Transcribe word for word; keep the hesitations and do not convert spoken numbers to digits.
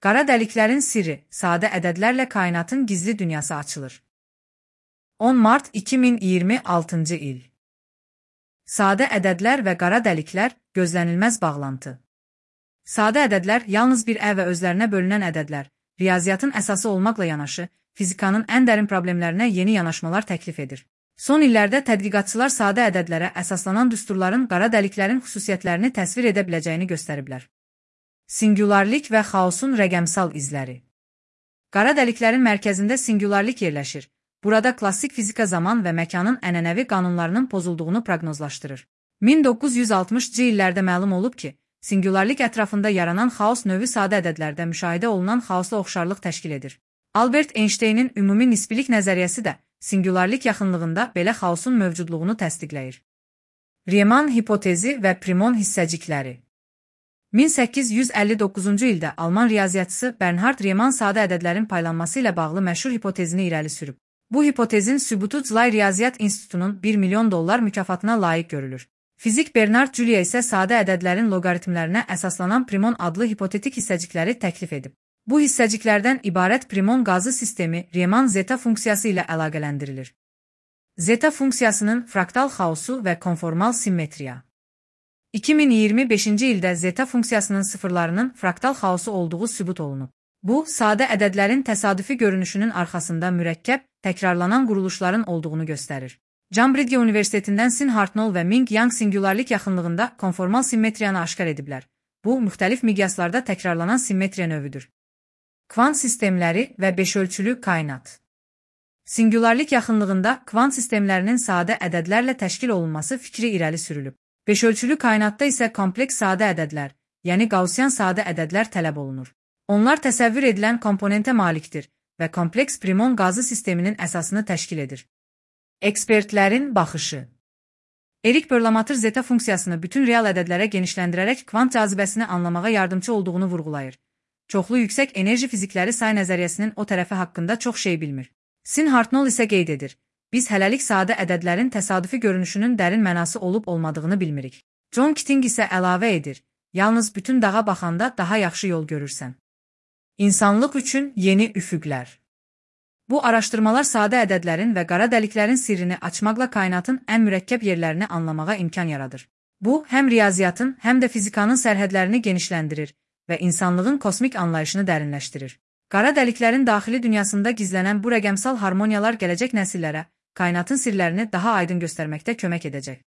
Qara dəliklərin sirri, sadə ədədlərlə kainatın gizli dünyası açılır. on mart iki min iyirmi altıncı il. Sadə ədədlər və qara dəliklər gözlənilməz bağlantı. Sadə ədədlər yalnız bir ə və özlərinə bölünən ədədlər, riyaziyyatın əsası olmaqla yanaşı, fizikanın ən dərin problemlərinə yeni yanaşmalar təklif edir. Son illərdə tədqiqatçılar sadə ədədlərə əsaslanan düsturların qara dəliklərin xüsusiyyətlərini təsvir edə biləcəyini göstəriblər. Singularlik və xaosun rəqəmsal izləri. Qara dəliklərin mərkəzində singularlik yerləşir. Burada klassik fizika zaman və məkanın ənənəvi qanunlarının pozulduğunu proqnozlaşdırır. min doqquz yüz altmışcı illərdə məlum olub ki, singularlik ətrafında yaranan xaos növü sadə ədədlərdə müşahidə olunan xaosla oxşarlıq təşkil edir. Albert Einsteynin ümumi nisbilik nəzəriyyəsi də singularlik yaxınlığında belə xaosun mövcudluğunu təsdiqləyir. Riemann hipotezi və Primon hissəcikləri. min səkkiz yüz əlli doqquzuncu ildə Alman riyaziyyatçısı Bernhard Riemann sadə ədədlərin paylanması ilə bağlı məşhur hipotezini irəli sürüb. Bu hipotezin sübutu Zlay Riyaziyyat İnstitutunun bir milyon dollar mükafatına layiq görülür. Fizik Bernard Julia isə sadə ədədlərin loqaritmlərinə əsaslanan Primon adlı hipotetik hissəcikləri təklif edib. Bu hissəciklərdən ibarət Primon qazı sistemi Riemann zeta funksiyası ilə əlaqələndirilir. Zeta funksiyasının fraktal xaosu və konformal simmetriya. iki min iyirmi beşinci ildə zeta funksiyasının sıfırlarının fraktal xaosu olduğu sübut olunub. Bu, sadə ədədlərin təsadüfi görünüşünün arxasında mürəkkəb, təkrarlanan quruluşların olduğunu göstərir. Cambridge Universitetindən Sin Hartnell və Ming Yang singularlik yaxınlığında konformal simmetriyanı aşkar ediblər. Bu, müxtəlif miqyaslarda təkrarlanan simmetriya növüdür. Kvant sistemləri və beşölçülü kainat. Singularlik yaxınlığında kvant sistemlərinin sadə ədədlərlə təşkil olunması fikri irəli sürülüb. Beşölçülü kainatda isə kompleks sadə ədədlər, yəni Gaussian sadə ədədlər tələb olunur. Onlar təsəvvür edilən komponentə malikdir və kompleks Primon qazı sisteminin əsasını təşkil edir. Ekspertlərin baxışı. Erik Perlmutter zeta funksiyasını bütün real ədədlərə genişləndirərək kvant cazibəsini anlamağa yardımcı olduğunu vurğulayır. Çoxlu yüksək enerji fizikləri say nəzəriyyəsinin o tərəfi haqqında çox şey bilmir. Sin Hartnell isə qeyd edir. Biz hələlik sadə ədədlərin təsadüfi görünüşünün dərin mənası olub-olmadığını bilmirik. John Keating isə əlavə edir. Yalnız bütün dağa baxanda daha yaxşı yol görürsən. İnsanlıq üçün yeni üfüqlər. Bu araşdırmalar sadə ədədlərin və qara dəliklərin sirrini açmaqla kainatın ən mürəkkəb yerlərini anlamağa imkan yaradır. Bu, həm riyaziyyatın, həm də fizikanın sərhədlərini genişləndirir və insanlığın kosmik anlayışını dərinləşdirir. Qara dəliklərin daxili dünyasında gizlənən bu rəqəmsal harmoniyalar gələcək nəsillərə kainatın sirlərini daha aydın göstərməkdə kömək edəcək.